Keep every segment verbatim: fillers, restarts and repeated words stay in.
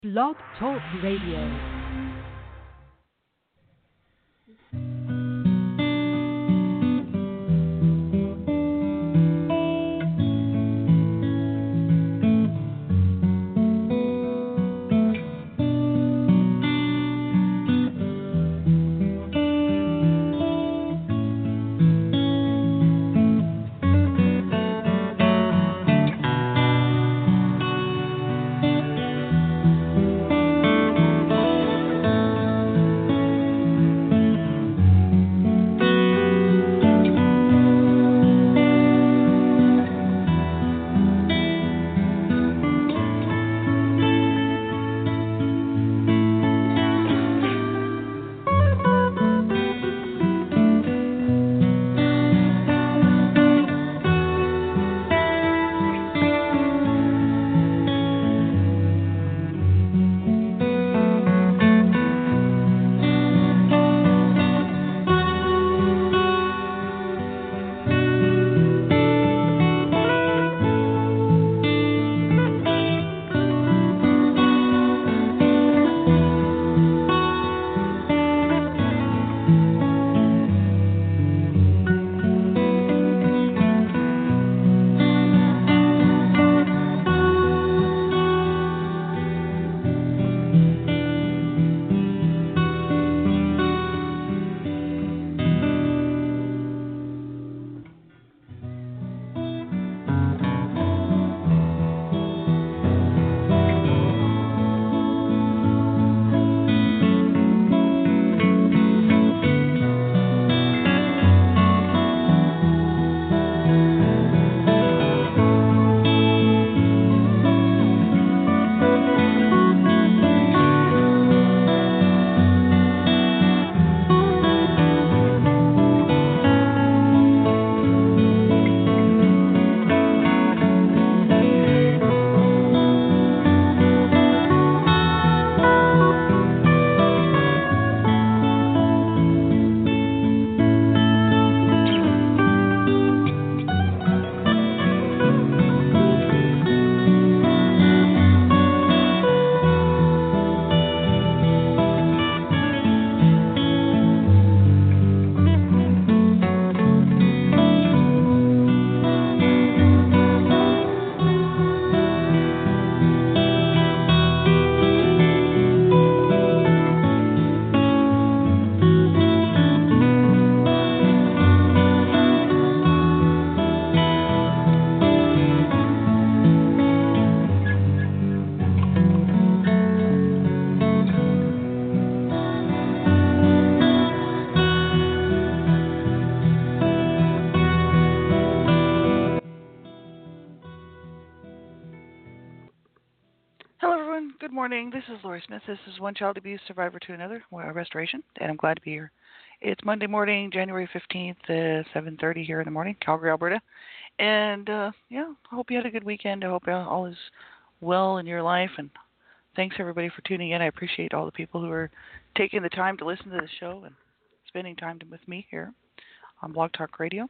Blog Talk Radio. Hello, everyone. Good morning. This is Lori Smith. This is One Child Abuse Survivor to Another uh, Restoration, and I'm glad to be here. It's Monday morning, January fifteenth, uh, seven thirty here in the morning, Calgary, Alberta. And, uh, yeah, I hope you had a good weekend. I hope all is well in your life, and thanks, everybody, for tuning in. I appreciate all the people who are taking the time to listen to the show and spending time with me here on Blog Talk Radio.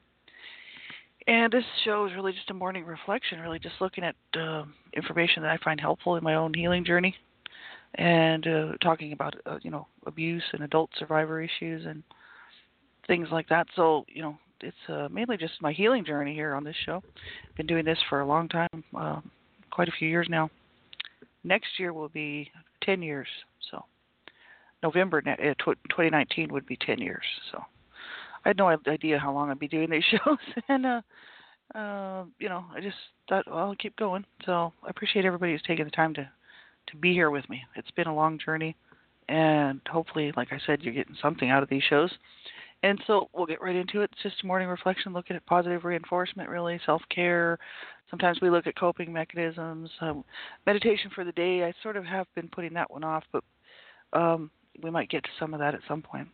And this show is really just a morning reflection, really just looking at uh, information that I find helpful in my own healing journey, and uh, talking about, uh, you know, abuse and adult survivor issues and things like that. So, you know, it's uh, mainly just my healing journey here on this show. Been doing this for a long time, uh, quite a few years now. Next year will be ten years. So November uh, twenty nineteen would be ten years. So I had no idea how long I'd be doing these shows, and uh, uh, you know, I just thought, well, I'll keep going. So I appreciate everybody who's taking the time to, to be here with me. It's been a long journey, and hopefully, like I said, you're getting something out of these shows. And so we'll get right into it. It's just a morning reflection, looking at positive reinforcement, really, self-care. Sometimes we look at coping mechanisms, um, meditation for the day. I sort of have been putting that one off, but um, we might get to some of that at some point.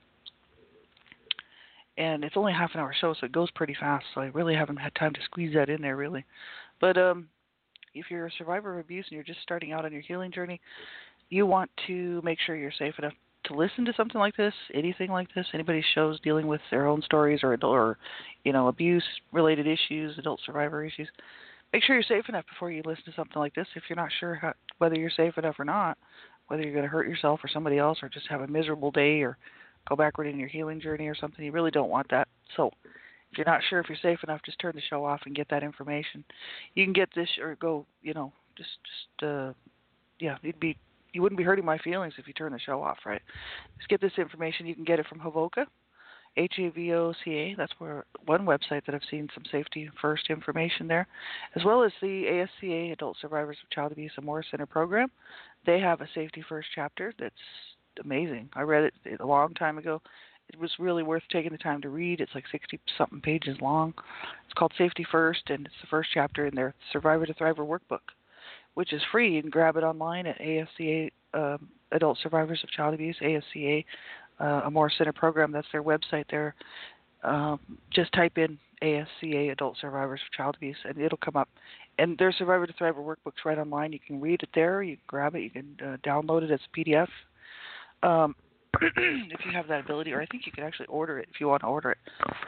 And it's only a half an hour show, so it goes pretty fast. So I really haven't had time to squeeze that in there, really. But um, if you're a survivor of abuse and you're just starting out on your healing journey, you want to make sure you're safe enough to listen to something like this, anything like this, anybody's shows dealing with their own stories or, or you know, abuse-related issues, adult survivor issues. make sure you're safe enough before you listen to something like this. If you're not sure how, whether you're safe enough or not, whether you're going to hurt yourself or somebody else or just have a miserable day or go backward in your healing journey or something, you really don't want that. So if you're not sure if you're safe enough, just turn the show off and get that information. You can get this or go, you know, just, just, uh, yeah, you'd be, you wouldn't be hurting my feelings if you turn the show off, right? Just get this information. You can get it from Havoca, H A V O C A. That's where one website that I've seen some safety first information there, as well as the A S C A, Adult Survivors of Child Abuse and More Center program. They have a safety first chapter that's amazing. I read it a long time ago. It was really worth taking the time to read. It's like sixty-something pages long. It's called Safety First, and it's the first chapter in their Survivor to Thriver workbook, which is free. You can grab it online at A S C A, um, Adult Survivors of Child Abuse, A S C A, uh, a More Center program. That's their website there. Um, just type in A S C A, Adult Survivors of Child Abuse, and it'll come up. And their Survivor to Thriver workbook's right online. You can read it there. You can grab it. You can uh, download it as a P D F. Um, if you have that ability, or I think you can actually order it if you want to order it.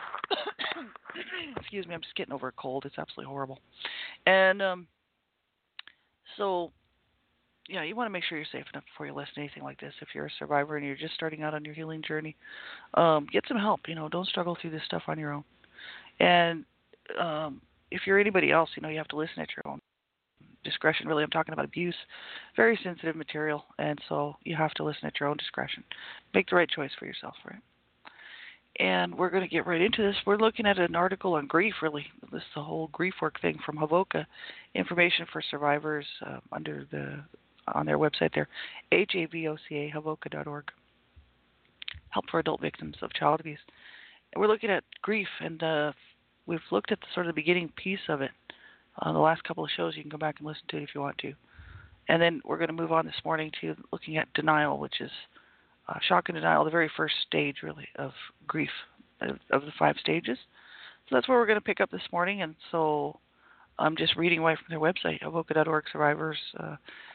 Excuse me, I'm just getting over a cold. It's absolutely horrible. And um, so, yeah, you want to make sure you're safe enough before you listen to anything like this. If you're a survivor and you're just starting out on your healing journey, um, get some help. You know, don't struggle through this stuff on your own. And um, if you're anybody else, you know, you have to listen at your own discretion. Really, I'm talking about abuse, very sensitive material, and so you have to listen at your own discretion. Make the right choice for yourself, right? And we're going to get right into this. We're looking at an article on grief, really. This is the whole grief work thing from Havoca, information for survivors uh, under the on their website there, H A V O C A, havoca dot org. Help for adult victims of child abuse. And we're looking at grief, and uh, we've looked at the, sort of the beginning piece of it. On the last couple of shows, you can go back and listen to it if you want to. And then we're going to move on this morning to looking at denial, which is uh, shock and denial, the very first stage, really, of grief, of, of the five stages. So that's where we're going to pick up this morning. And so I'm just reading away from their website, havoca dot org, survivors, uh,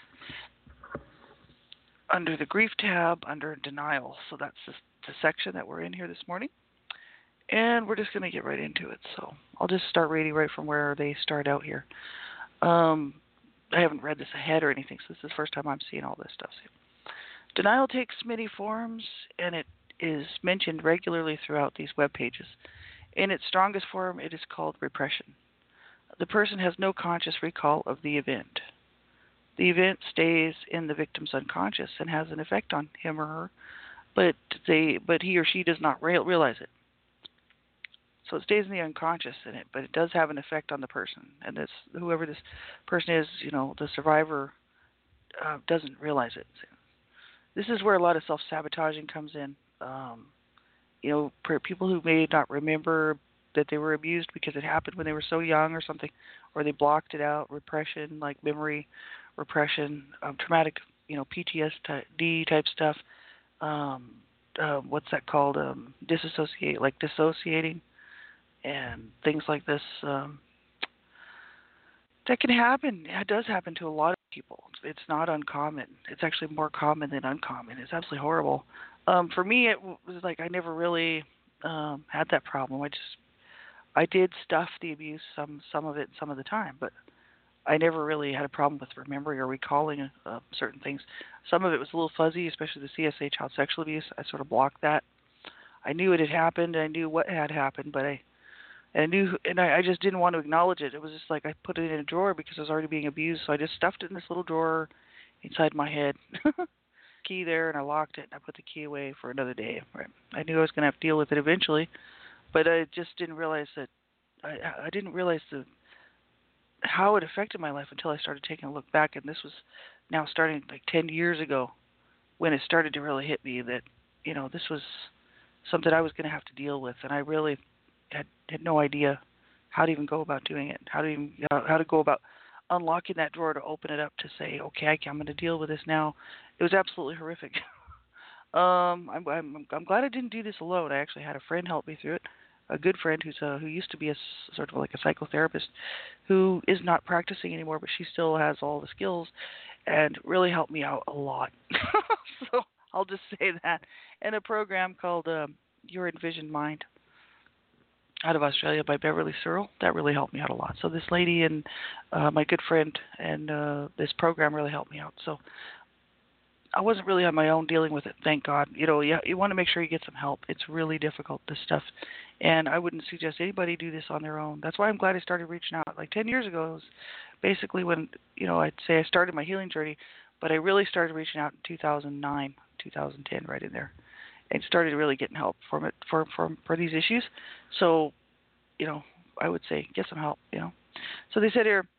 under the grief tab, under denial. So that's the, the section that we're in here this morning. And we're just going to get right into it. So I'll just start reading right from where they start out here. Um, I haven't read this ahead or anything, so this is the first time I'm seeing all this stuff. So, denial takes many forms, and it is mentioned regularly throughout these web pages. In its strongest form, it is called repression. The person has no conscious recall of the event. The event stays in the victim's unconscious and has an effect on him or her, but they, but he or she does not realize it. So it stays in the unconscious in it, but it does have an effect on the person. And this, whoever this person is, you know, the survivor uh, doesn't realize it. This is where a lot of self-sabotaging comes in. Um, you know, for people who may not remember that they were abused because it happened when they were so young or something, or they blocked it out, repression, like memory repression, um, traumatic, you know, P T S D type stuff. Um, uh, what's that called? Um, disassociate, like dissociating. And things like this, um, that can happen. It does happen to a lot of people. It's not uncommon. It's actually more common than uncommon. It's absolutely horrible. Um, for me, it was like I never really um, had that problem. I just, I did stuff the abuse, some some of it, some of the time, but I never really had a problem with remembering or recalling uh, certain things. Some of it was a little fuzzy, especially the C S A, child sexual abuse. I sort of blocked that. I knew it had happened. I knew what had happened, but I And I knew, and I, I just didn't want to acknowledge it. It was just like I put it in a drawer because I was already being abused. So I just stuffed it in this little drawer inside my head, key there, and I locked it. And I put the key away for another day. Right. I knew I was going to have to deal with it eventually, but I just didn't realize that. I, I didn't realize the how it affected my life until I started taking a look back. And this was now starting like ten years ago, when it started to really hit me that, you know, this was something I was going to have to deal with, and I really Had, had no idea how to even go about doing it, how to even how to go about unlocking that drawer to open it up to say, okay, I'm going to deal with this now. It was absolutely horrific. um, I'm, I'm I'm glad I didn't do this alone. I actually had a friend help me through it, a good friend who's a, who used to be a sort of like a psychotherapist, who is not practicing anymore, but she still has all the skills, and really helped me out a lot. So I'll just say that. And a program called um, Your Envisioned Mind. out of Australia by Beverly Searle. That really helped me out a lot. So this lady and uh, my good friend and uh, this program really helped me out. So I wasn't really on my own dealing with it, thank God. You know, you, you want to make sure you get some help. It's really difficult, this stuff. And I wouldn't suggest anybody do this on their own. That's why I'm glad I started reaching out. Like ten years ago, it was basically when, you know, I'd say I started my healing journey, but I really started reaching out in two thousand nine, two thousand ten, right in there, and started really getting help from it for, for, for these issues. So, you know, I would say get some help, you know. So they said here,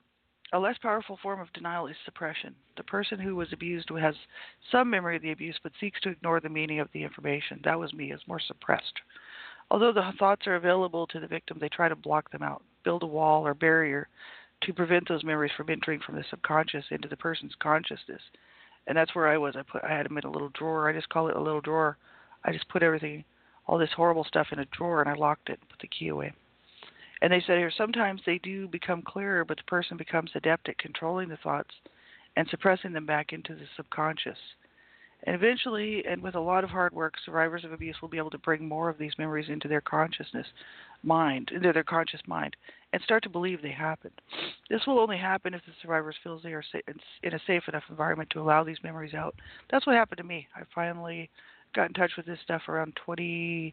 a less powerful form of denial is suppression. The person who was abused has some memory of the abuse but seeks to ignore the meaning of the information. That was me, is more suppressed. Although the thoughts are available to the victim, they try to block them out, build a wall or barrier to prevent those memories from entering from the subconscious into the person's consciousness. And that's where I was. I put I had them in a little drawer. I just call it a little drawer. I just put everything, all this horrible stuff in a drawer, and I locked it and put the key away. And they said here, sometimes they do become clearer, but the person becomes adept at controlling the thoughts and suppressing them back into the subconscious. And eventually, and with a lot of hard work, survivors of abuse will be able to bring more of these memories into their consciousness mind, into their conscious mind, and start to believe they happened. This will only happen if the survivors feel they are in a safe enough environment to allow these memories out. That's what happened to me. I finally got in touch with this stuff around twenty,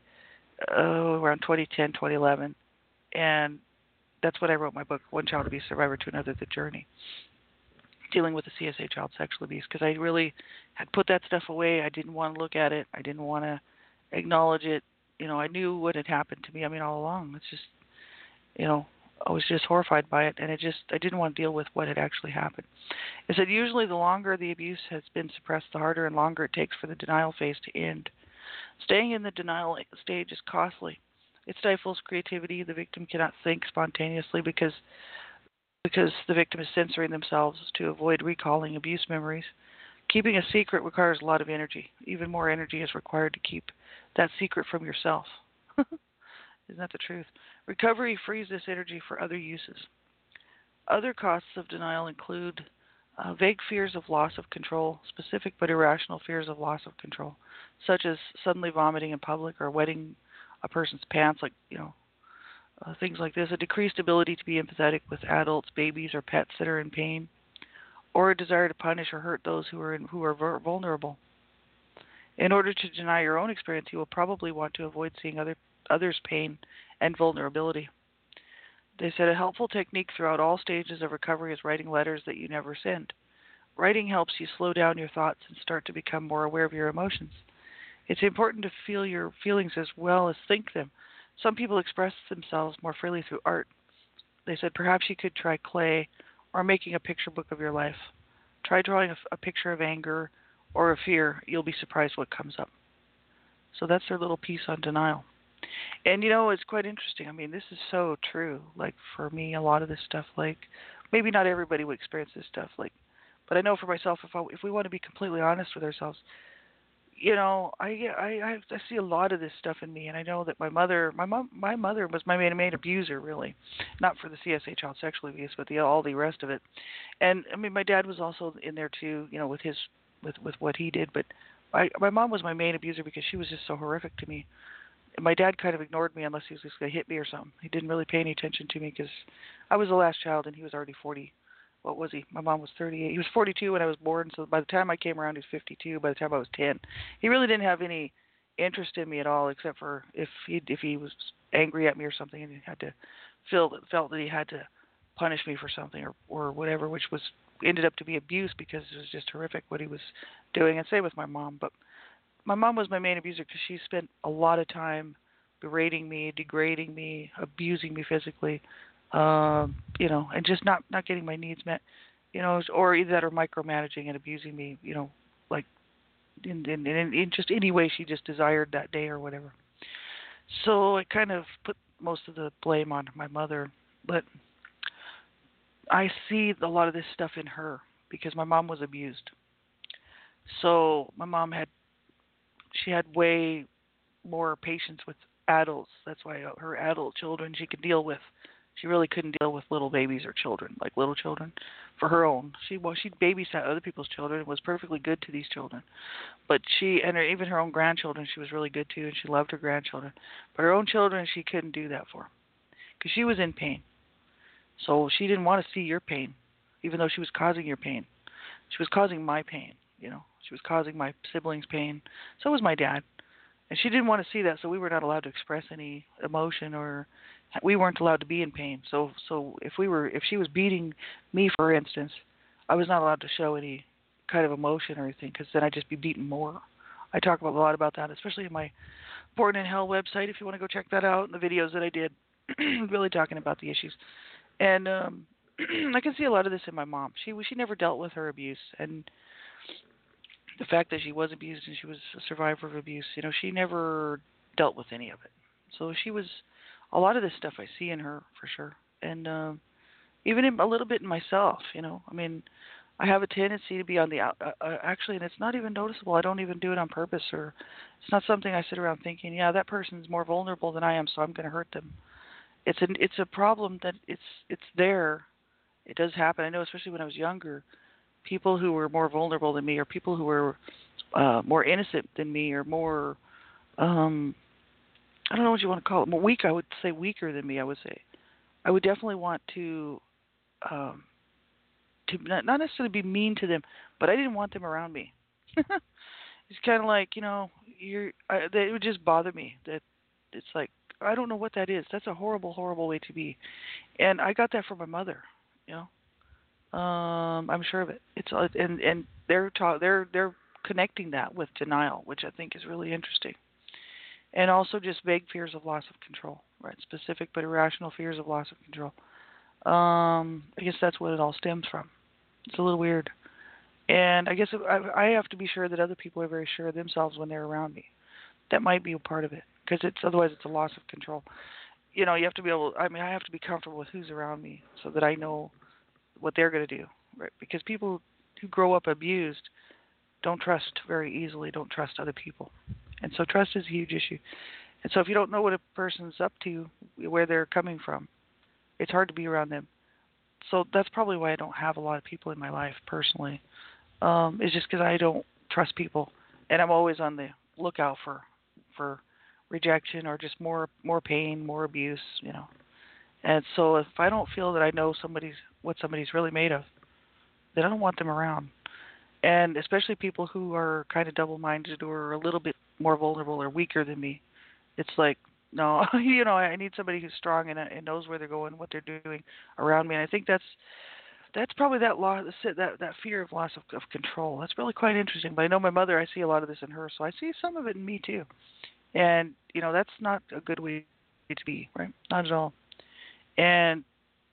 uh, around twenty ten, twenty eleven. And that's when I wrote my book, One Child Abuse Survivor to Another, The Journey, dealing with the C S A child sexual abuse, because I really had put that stuff away. I didn't want to look at it. I didn't want to acknowledge it. You know, I knew what had happened to me. I mean, all along. It's just, you know, I was just horrified by it, and it just, I didn't want to deal with what had actually happened. It said usually the longer the abuse has been suppressed, the harder and longer it takes for the denial phase to end. Staying in the denial stage is costly. It stifles creativity. The victim cannot think spontaneously because because the victim is censoring themselves to avoid recalling abuse memories. Keeping a secret requires a lot of energy. Even more energy is required to keep that secret from yourself. Isn't that the truth? Recovery frees this energy for other uses. Other costs of denial include uh, vague fears of loss of control, specific but irrational fears of loss of control, such as suddenly vomiting in public or wetting a person's pants, like, you know, uh, things like this, a decreased ability to be empathetic with adults, babies, or pets that are in pain, or a desire to punish or hurt those who are in, who are vulnerable. In order to deny your own experience, you will probably want to avoid seeing other others' pain and vulnerability. They said a helpful technique throughout all stages of recovery is writing letters that you never send. Writing helps you slow down your thoughts and start to become more aware of your emotions. It's important to feel your feelings as well as think them. Some people express themselves more freely through art. They said perhaps you could try clay or making a picture book of your life. Try drawing a, a picture of anger or of fear. You'll be surprised what comes up. So that's their little piece on denial. And, you know, it's quite interesting. I mean, this is so true. Like, for me, a lot of this stuff, like, maybe not everybody would experience this stuff. Like, but I know for myself, if I, if we want to be completely honest with ourselves, you know, I, I I see a lot of this stuff in me, and I know that my mother, my mom, my mother was my main main abuser, really, not for the C S A child sexual abuse, but the all the rest of it. And I mean, my dad was also in there too, you know, with his with with what he did. But my my mom was my main abuser because she was just so horrific to me. And my dad kind of ignored me unless he was just going to hit me or something. He didn't really pay any attention to me because I was the last child, and he was already forty. What was he? My mom was thirty-eight. He was forty-two when I was born, so by the time I came around, he was fifty-two. By the time I was ten, he really didn't have any interest in me at all, except for if he if he was angry at me or something, and he had to feel that felt that he had to punish me for something or or whatever, which was ended up to be abuse because it was just horrific what he was doing. And same with my mom, but my mom was my main abuser because she spent a lot of time berating me, degrading me, abusing me physically. Um, you know, and just not, not getting my needs met, you know, or either that or micromanaging and abusing me, you know, like in, in, in, in just any way she just desired that day or whatever. So I kind of put most of the blame on my mother, but I see a lot of this stuff in her because my mom was abused. So my mom had, she had way more patience with adults. That's why her adult children she could deal with. She really couldn't deal with little babies or children, like little children, for her own. She well, she babysat other people's children and was perfectly good to these children. But she and her, even her own grandchildren, she was really good to, and she loved her grandchildren. But her own children, she couldn't do that for, because she was in pain. So she didn't want to see your pain, even though she was causing your pain. She was causing my pain. You know, she was causing my siblings' pain. So was my dad. And she didn't want to see that, so we were not allowed to express any emotion, or we weren't allowed to be in pain. So so if we were if she was beating me, for instance, I was not allowed to show any kind of emotion or anything, because then I'd just be beaten more. I talk about a lot about that, especially in my Born in Hell website, if you want to go check that out, and the videos that I did, really talking about the issues. And um, I can see a lot of this in my mom. She she never dealt with her abuse, and the fact that she was abused and she was a survivor of abuse, you know, she never dealt with any of it. So she was, a lot of this stuff I see in her for sure. And um, even in, a little bit in myself, you know. I mean, I have a tendency to be on the out, uh, uh, actually, and it's not even noticeable. I don't even do it on purpose, or it's not something I sit around thinking, yeah, that person's more vulnerable than I am, so I'm going to hurt them. It's an, it's a problem that it's it's there. It does happen. I know, especially when I was younger, people who were more vulnerable than me, or people who were uh, more innocent than me, or more, um, I don't know what you want to call it, more weak. I would say weaker than me. I would say I would definitely want to, um, to not not necessarily be mean to them, but I didn't want them around me. It's kind of like, you know, you're. I, that it would just bother me that it's like, I don't know what that is. That's a horrible, horrible way to be, and I got that from my mother. You know. Um, I'm sure of it. It's uh, and and they're ta- they're they're connecting that with denial, which I think is really interesting, and also just vague fears of loss of control, right? Specific but irrational fears of loss of control. Um, I guess that's what it all stems from. It's a little weird, and I guess I, I have to be sure that other people are very sure of themselves when they're around me. That might be a part of it, because it's otherwise it's a loss of control. You know, you have to be able. I mean, I have to be comfortable with who's around me so that I know what they're going to do, right? Because people who grow up abused don't trust very easily, don't trust other people. And so trust is a huge issue. And so if you don't know what a person's up to, where they're coming from, it's hard to be around them. So that's probably why I don't have a lot of people in my life personally. Um, it's just because I don't trust people, and I'm always on the lookout for for rejection, or just more more pain, more abuse, you know. And so if I don't feel that I know somebody's what somebody's really made of, then I don't want them around. And especially people who are kind of double-minded, or a little bit more vulnerable or weaker than me. It's like, no, you know, I need somebody who's strong and, and knows where they're going, what they're doing around me. And I think that's that's probably that loss, that that fear of loss of, of control. That's really quite interesting. But I know my mother, I see a lot of this in her, so I see some of it in me too. And you know, that's not a good way to be, right? Not at all. And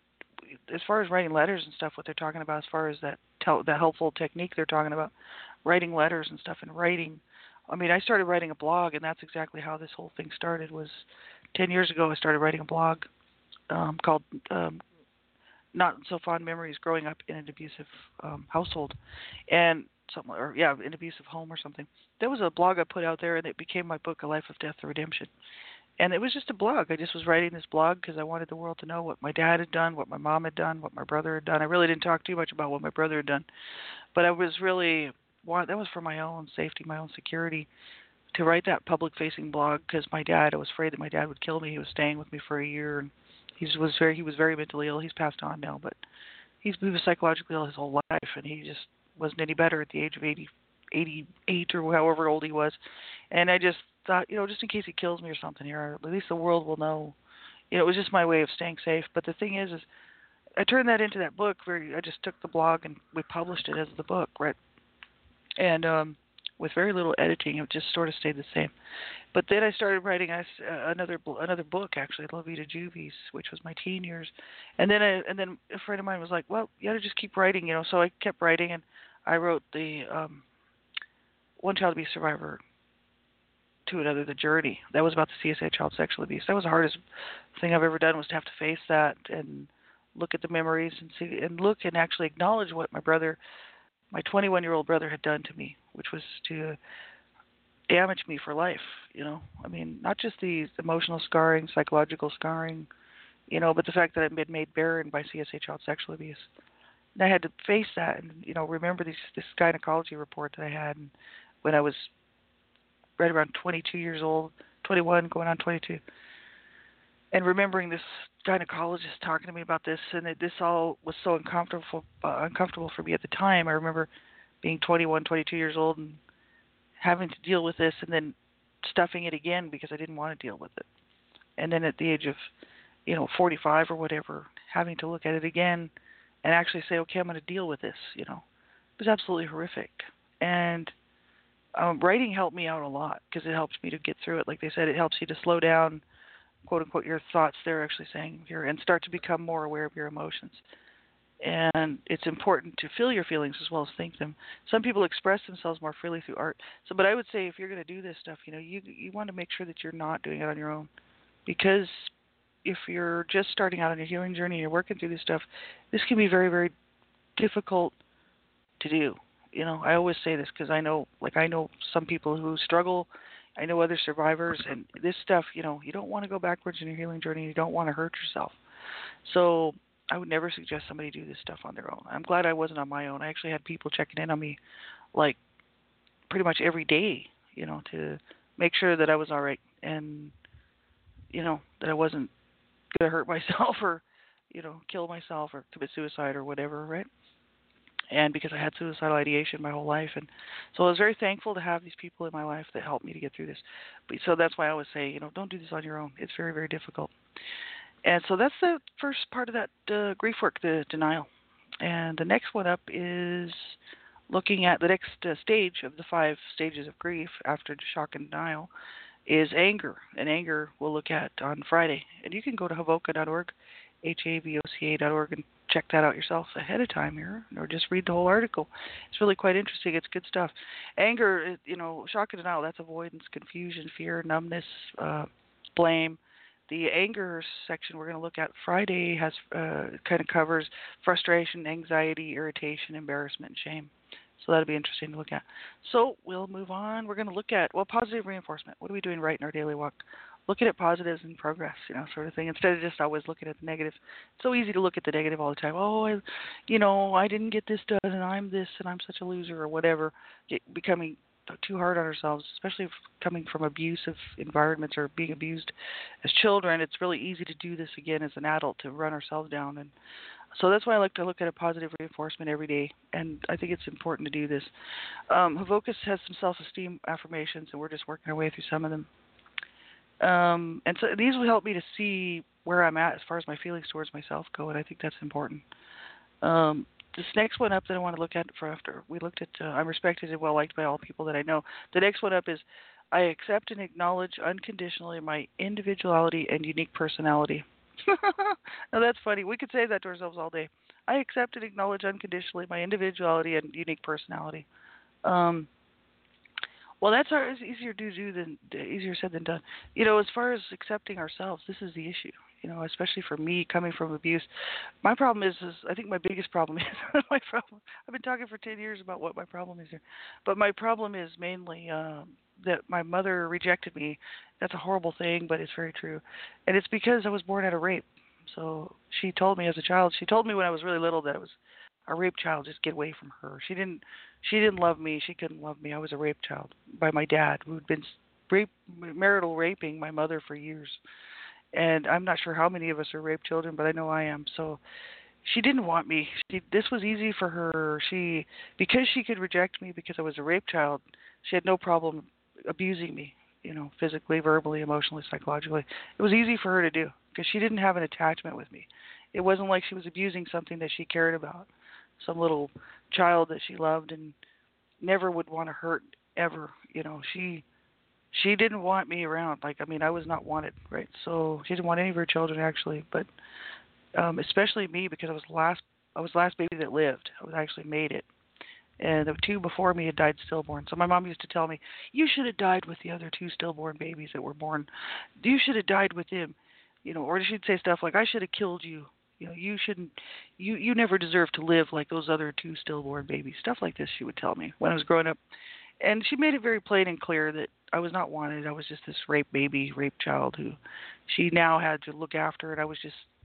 as far as writing letters and stuff, what they're talking about, as far as that tel- that helpful technique they're talking about, writing letters and stuff, and writing. I mean, I started writing a blog, and that's exactly how this whole thing started. Was ten years ago, I started writing a blog um, called um, "Not So Fond Memories: Growing Up in an Abusive um, Household," and something, or yeah, an abusive home or something. That was a blog I put out there, and it became my book, A Life of Death or Redemption. And it was just a blog. I just was writing this blog because I wanted the world to know what my dad had done, what my mom had done, what my brother had done. I really didn't talk too much about what my brother had done, but I was really, that was for my own safety, my own security, to write that public-facing blog, because my dad, I was afraid that my dad would kill me. He was staying with me for a year, and he was very, he was very mentally ill. He's passed on now, but he's, he was psychologically ill his whole life, and he just wasn't any better at the age of eighty, eighty-eight or however old he was. And I just thought, you know, just in case he kills me or something here, at least the world will know. You know, it was just my way of staying safe. But the thing is, is I turned that into that book where I just took the blog and we published it as the book, right? And um, with very little editing, it just sort of stayed the same. But then I started writing uh, another another book, actually, La Vida Juvis, which was my teen years. And then I, and then a friend of mine was like, well, you got to just keep writing, you know. So I kept writing, and I wrote the um, One Child Abuse Survivor to Another, The Journey. That was about the C S A child sexual abuse. That was the hardest thing I've ever done, was to have to face that and look at the memories and see and look and actually acknowledge what my brother, my twenty-one-year-old brother, had done to me, which was to damage me for life. You know, I mean, not just the emotional scarring, psychological scarring, you know, but the fact that I've been made barren by C S A child sexual abuse. And I had to face that and, you know, remember these, this gynecology report that I had when I was right around twenty-two years old, twenty-one, going on twenty-two. And remembering this gynecologist talking to me about this, and it, this all was so uncomfortable, uh, uncomfortable for me at the time. I remember being twenty-one, twenty-two years old and having to deal with this and then stuffing it again because I didn't want to deal with it. And then at the age of, you know, forty-five or whatever, having to look at it again and actually say, okay, I'm going to deal with this, you know. It was absolutely horrific. And um, writing helped me out a lot because it helps me to get through it. Like they said, it helps you to slow down, quote unquote, your thoughts. They're actually saying here, and start to become more aware of your emotions. And it's important to feel your feelings as well as think them. Some people express themselves more freely through art. So, but I would say if you're going to do this stuff, you know, you you want to make sure that you're not doing it on your own, because if you're just starting out on your healing journey and you're working through this stuff, this can be very, very difficult to do. You know, I always say this because I know, like, I know some people who struggle. I know other survivors, and this stuff, you know, you don't want to go backwards in your healing journey. You don't want to hurt yourself. So I would never suggest somebody do this stuff on their own. I'm glad I wasn't on my own. I actually had people checking in on me, like, pretty much every day, you know, to make sure that I was all right and, you know, that I wasn't going to hurt myself or, you know, kill myself or commit suicide or whatever, right? And because I had suicidal ideation my whole life. And so I was very thankful to have these people in my life that helped me to get through this. But so that's why I always say, you know, don't do this on your own. It's very, very difficult. And so that's the first part of that uh, grief work, the denial. And the next one up is looking at the next uh, stage of the five stages of grief after shock and denial is anger. And anger we'll look at on Friday. And you can go to havoca dot org, H A V O C A dot org, and check that out yourself ahead of time here, or just read the whole article. It's really quite interesting. It's good stuff. Anger, you know, shock and denial, that's avoidance, confusion, fear, numbness, uh, blame. The anger section we're going to look at Friday has uh, kind of covers frustration, anxiety, irritation, embarrassment, and shame. So that'll be interesting to look at. So we'll move on. We're going to look at, well, positive reinforcement. What are we doing right in our daily walk? Looking at positives and progress, you know, sort of thing, instead of just always looking at the negative. It's so easy to look at the negative all the time. Oh, I, you know, I didn't get this done, and I'm this, and I'm such a loser, or whatever. Get, becoming too hard on ourselves, especially if coming from abusive environments or being abused as children. It's really easy to do this again as an adult, to run ourselves down. And so that's why I like to look at a positive reinforcement every day, and I think it's important to do this. Um, Havocus has some self-esteem affirmations, and we're just working our way through some of them. Um, and so these will help me to see where I'm at as far as my feelings towards myself go, and I think that's important. Um, this next one up that I want to look at for after we looked at uh, I'm respected and well liked by all people that I know. The next one up is I accept and acknowledge unconditionally my individuality and unique personality. Now that's funny. We could say that to ourselves all day. I accept and acknowledge unconditionally my individuality and unique personality. Um, Well, that's our, it's easier to do than easier said than done. You know, as far as accepting ourselves, this is the issue. You know, especially for me coming from abuse. My problem is, is I think my biggest problem is my problem. I've been talking for ten years about what my problem is here, but my problem is mainly um, that my mother rejected me. That's a horrible thing, but it's very true, and it's because I was born out of rape. So she told me as a child. She told me when I was really little that I was a rape child. Just get away from her. She didn't. She didn't love me. She couldn't love me. I was a rape child by my dad, who had been rape, marital raping my mother for years. And I'm not sure how many of us are rape children, but I know I am. So she didn't want me. She, this was easy for her. She, because she could reject me because I was a rape child, she had no problem abusing me, you know, physically, verbally, emotionally, psychologically. It was easy for her to do because she didn't have an attachment with me. It wasn't like she was abusing something that she cared about, some little child that she loved and never would want to hurt ever. You know, she she didn't want me around. Like, I mean, I was not wanted, right? So she didn't want any of her children actually, but um, especially me because I was the last I was the last baby that lived. I was actually made it, and the two before me had died stillborn. So my mom used to tell me, "You should have died with the other two stillborn babies that were born. You should have died with him," you know. Or she'd say stuff like, "I should have killed you. You know, you shouldn't, you, you never deserve to live like those other two stillborn babies." Stuff like this she would tell me when I was growing up. And she made it very plain and clear that I was not wanted. I was just this rape baby, rape child who she now had to look after. And I was just,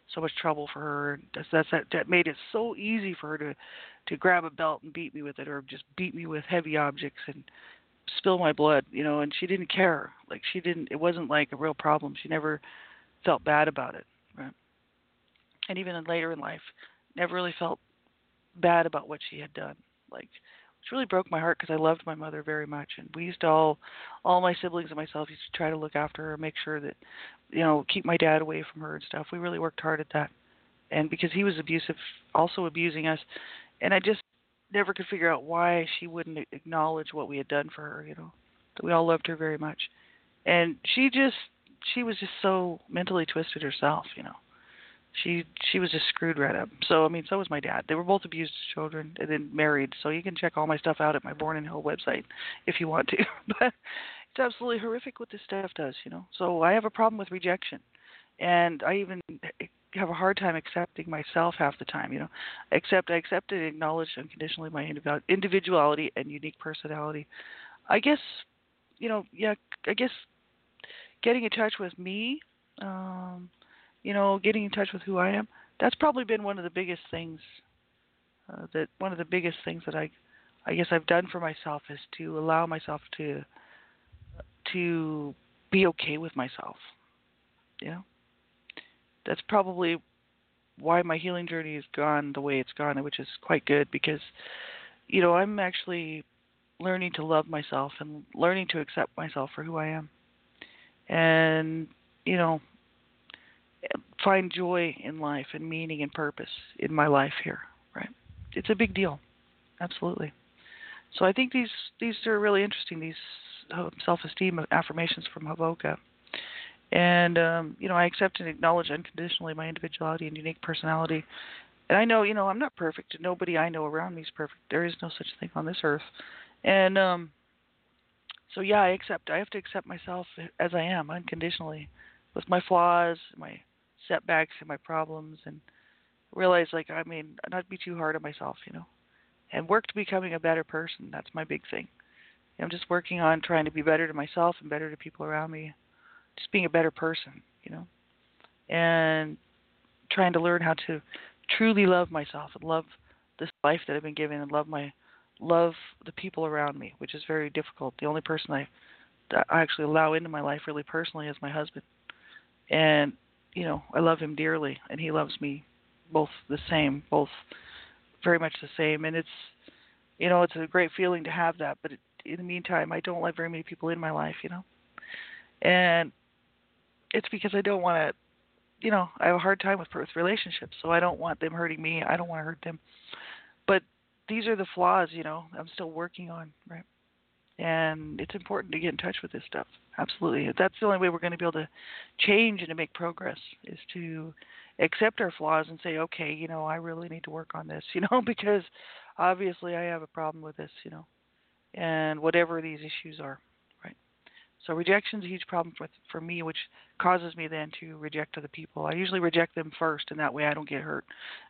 so much trouble for her. And that's, that's that, that made it so easy for her to to grab a belt and beat me with it, or just beat me with heavy objects and spill my blood, you know. And she didn't care. Like she didn't. It wasn't like a real problem. She never felt bad about it, right? And even later in life, never really felt bad about what she had done. Like, which really broke my heart because I loved my mother very much, and we used to all, all my siblings and myself used to try to look after her, make sure that, you know, keep my dad away from her and stuff. We really worked hard at that, and because he was abusive, also abusing us, and I just never could figure out why she wouldn't acknowledge what we had done for her. You know, that we all loved her very much, and she just, she was just so mentally twisted herself. You know. She she was just screwed right up. So I mean, so was my dad. They were both abused children and then married. So you can check all my stuff out at my Born in Hell website if you want to. But it's absolutely horrific what this stuff does, you know. So I have a problem with rejection, and I even have a hard time accepting myself half the time, you know. Except I accept and acknowledge unconditionally my individuality and unique personality. I guess, you know, yeah, I guess getting in touch with me. Um, You know, getting in touch with who I am, that's probably been one of the biggest things, uh, that one of the biggest things that I, I guess I've done for myself is to allow myself to, to be okay with myself, you know. That's probably why my healing journey has gone the way it's gone, which is quite good because, you know, I'm actually learning to love myself and learning to accept myself for who I am. And, you know, find joy in life and meaning and purpose in my life here, right? It's a big deal, absolutely. So I think these these are really interesting. These uh, self-esteem affirmations from Havoka, and um, you know, I accept and acknowledge unconditionally my individuality and unique personality. And I know, you know, I'm not perfect. Nobody I know around me is perfect. There is no such thing on this earth. And um, so yeah, I accept. I have to accept myself as I am unconditionally, with my flaws, my setbacks and my problems, and realize, like, I mean, not be too hard on myself, you know, and work to becoming a better person. That's my big thing. I'm just working on trying to be better to myself and better to people around me, just being a better person, you know, and trying to learn how to truly love myself and love this life that I've been given and love my love the people around me, which is very difficult. The only person I that I actually allow into my life really personally is my husband. And, you know, I love him dearly, and he loves me both the same, both very much the same. And it's, you know, it's a great feeling to have that. But it, in the meantime, I don't let very many people in my life, you know. And it's because I don't want to, you know, I have a hard time with with relationships, so I don't want them hurting me. I don't want to hurt them. But these are the flaws, you know, I'm still working on, right? And it's important to get in touch with this stuff. Absolutely. That's the only way we're going to be able to change and to make progress is to accept our flaws and say, okay, you know, I really need to work on this, you know, because obviously I have a problem with this, you know, and whatever these issues are, right? So rejection is a huge problem for for me, which causes me then to reject other people. I usually reject them first, and that way I don't get hurt.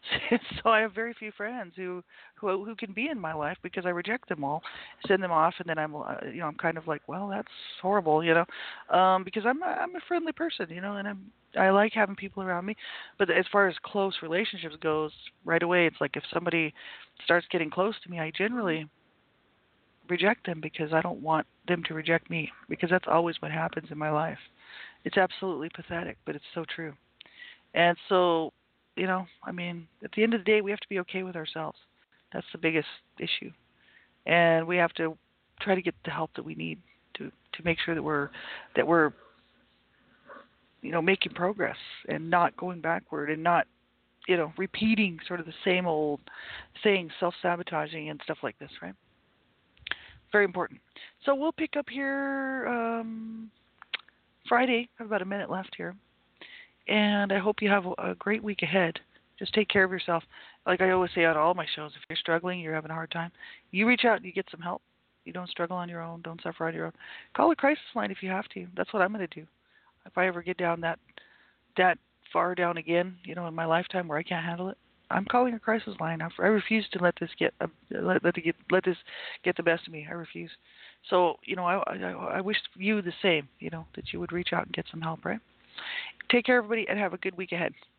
So I have very few friends who who who can be in my life because I reject them all, send them off, and then I'm uh, you know I'm kind of like, well, that's horrible, you know, um, because I'm a, I'm a friendly person, you know, and I'm I like having people around me. But as far as close relationships goes, right away it's like if somebody starts getting close to me, I generally reject them because I don't want them to reject me, because that's always what happens in my life. It's absolutely pathetic, but it's so true. And so, you know, I mean, at the end of the day, we have to be okay with ourselves. That's the biggest issue. And we have to try to get the help that we need to to make sure that we're that we're you know, making progress and not going backward and not, you know, repeating sort of the same old things, self-sabotaging and stuff like this, right? Very important. So we'll pick up here um, Friday. I have about a minute left here. And I hope you have a great week ahead. Just take care of yourself. Like I always say on all my shows, if you're struggling, you're having a hard time, you reach out and you get some help. You don't struggle on your own. Don't suffer on your own. Call a crisis line if you have to. That's what I'm going to do. If I ever get down that that far down again, you know, in my lifetime where I can't handle it, I'm calling a crisis line. I refuse to let this get uh, let let, get, let this get the best of me. I refuse. So, you know, I, I I wish you the same. You know, that you would reach out and get some help. Right. Take care, everybody, and have a good week ahead.